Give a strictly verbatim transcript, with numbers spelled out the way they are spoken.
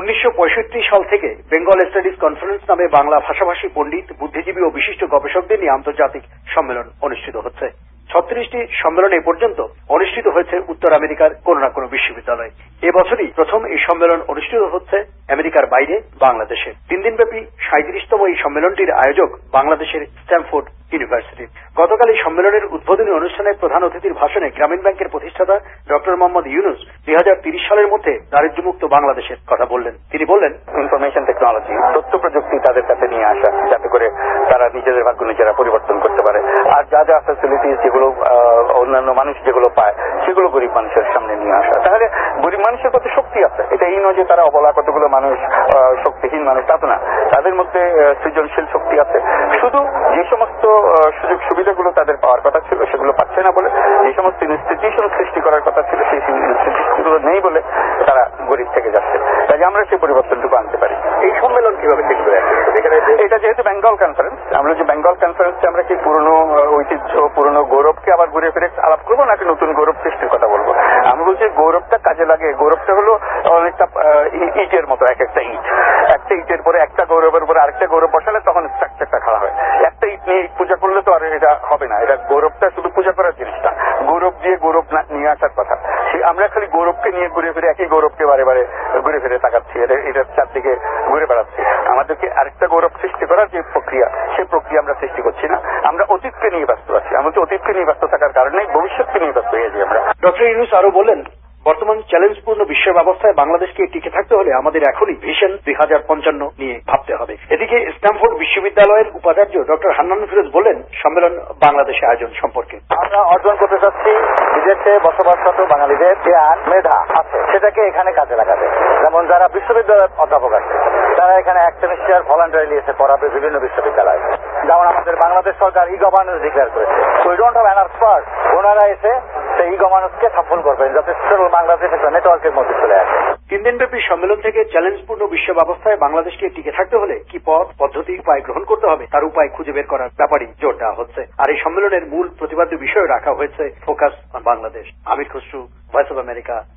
উনিশশো পঁয়ষট্টি সাল থেকে বেঙ্গল স্টাডিজ কনফারেন্স নামে বাংলা ভাষাভাষী পণ্ডিত, বুদ্ধিজীবী ও বিশিষ্ট গবেষকদের নিয়ে আন্তর্জাতিক সম্মেলন অনুষ্ঠিত হচ্ছে। ছত্রিশটি সম্মেলন এ পর্যন্ত অনুষ্ঠিত হয়েছে উত্তর আমেরিকার কোন না কোন বিশ্ববিদ্যালয়ে। এবছরই প্রথম এই সম্মেলন অনুষ্ঠিত হচ্ছে আমেরিকার বাইরে বাংলাদেশে। তিন দিনব্যাপী সাঁইত্রিশতম এই সম্মেলনটির আয়োজক বাংলাদেশের স্ট্যামফোর্ড ইউনিভার্সিটি। গতকাল এই সম্মেলনের উদ্বোধনী অনুষ্ঠানে প্রধান অতিথির ভাষণে গ্রামীণ ব্যাংকের প্রতিষ্ঠাতা ডক্টর মোহাম্মদ ইউনুস দুই হাজার তিরিশ সালের মধ্যে দারিদ্র্যমুক্ত বাংলাদেশের কথা বললেন। তিনি বললেন, ইনফরমেশন টেকনোলজি, তথ্য প্রযুক্তি তাদের কাছে নিয়ে আসা, যাতে করে তারা নিজেদের ভাগ্য নিজেরা পরিবর্তন করতে পারে। আর যা যা ফ্যাসিলিটিস যেগুলো অন্যান্য মানুষ যেগুলো পায় সেগুলো গরিব মানুষের সামনে নিয়ে আসা। তাহলে গরিব মানুষের কত শক্তি আছে, এটা এই নয় যে তারা অবলা, কতগুলো মানুষ শক্তিহীন মানুষ, তা তো না। তাদের মধ্যে সৃজনশীল শক্তি আছে। শুধু যে সমস্ত সুযোগ সুবিধাগুলো তাদের পাওয়ার কথা ছিল সেগুলো পাচ্ছে না বলে, যে সমস্ত ইনস্টিটিউশন সৃষ্টি করার কথা ছিল সেই ইনস্টিটিউশনগুলো নেই বলে তারা গরিব থেকে যাচ্ছে। কাজে আমরা সেই পরিবর্তনটুকু আনতে পারি। এই সম্মেলন কিভাবে টিকবে? এটা যেহেতু বেঙ্গল কনফারেন্স, আমরা যে বেঙ্গল কনফারেন্সে আমরা কি পুরনো ঐতিহ্য, পুরনো গৌরবকে আবার ঘুরে ফিরে আলাপ করবো, নাকি নতুন গৌরব সৃষ্টির কথা বলবো? আমি বলছি গৌরবটা কাজে লাগে। গৌরবটা হলো অনেকটা ইটের মতো, এক একটা ইট, একটা ইটের পরে একটা গৌরবের উপরে আরেকটা গৌরব বসালে তখন স্ট্রাকচারটা খাড়া হয়। একটা ইট নিয়ে পূজা করলে তো আর এটা হবে না। এটা গৌরবটা শুধু পূজা করার জিনিসটা, গৌরব দিয়ে গৌরব নিয়ে আসার কথা। আমরা খালি গৌরবকে নিয়ে ঘুরে ফিরে একই গৌরবকে বারে বারে ঘুরে ফিরে তাকাচ্ছি, এটা এটার চারদিকে ঘুরে বেড়াচ্ছি। আমাদেরকে আরেকটা গৌরব সৃষ্টি করার যে প্রক্রিয়া, সেই প্রক্রিয়া আমরা সৃষ্টি করছি না। আমরা অতীতকে নিয়ে ব্যস্ত আছি। আমরা তো অতীতকে নিয়ে ব্যস্ত থাকার কারণে ভবিষ্যৎকে নিয়ে ব্যস্ত হয়ে যাই আমরা। ডক্টর ইউনুস আরো বলেন, বর্তমান চ্যালেঞ্জপূর্ণ বিশ্ব ব্যবস্থায় বাংলাদেশকে টিকে থাকতে হলে আমাদের এখনই ভিশন দুই হাজার পঞ্চান্ন নিয়ে ভাবতে হবে। এদিকে স্ট্যামফোর্ড বিশ্ববিদ্যালয়ের উপাচার্য ডক্টর হান্নান ফিরোজ বলেন সম্মেলন বাংলাদেশে আয়োজন সম্পর্কে। আমরা অর্জন করতে চাচ্ছি বিদেশে বসবাসরত বাঙালিদের জ্ঞান, মেধা আছে, সেটাকে এখানে কাজে লাগাবে। যেমন যারা বিশ্ববিদ্যালয়ের অধ্যাপক আছে তারা এখানে এক সেমিস্টার ভলান্টারিলি এসে পড়াবে বিভিন্ন বিশ্ববিদ্যালয়ে। যেমন আমাদের বাংলাদেশ সরকার ই গভর্নেন্স ডিক্লেয়ার করেছে, we don't have enough expert, ওনারা এসে সেই ই গভর্নেন্সকে সফল করবেন যাতে বাংলাদেশ একটা নেটওয়ার্কের মধ্যে চলে আসে। তিন দিনব্যাপী সম্মেলন থেকে চ্যালেঞ্জপূর্ণ বিশ্ব ব্যবস্থায় বাংলাদেশকে টিকে থাকতে হলে কি পথ, পদ্ধতি, উপায় গ্রহণ করতে হবে তার উপায় খুঁজে বের করার ব্যাপারেই জোর দেওয়া হচ্ছে। আর এই সম্মেলনের মূল প্রতিপাদ্য বিষয় রাখা হয়েছে focus on Bangladesh. Amir Khasru, voice of America.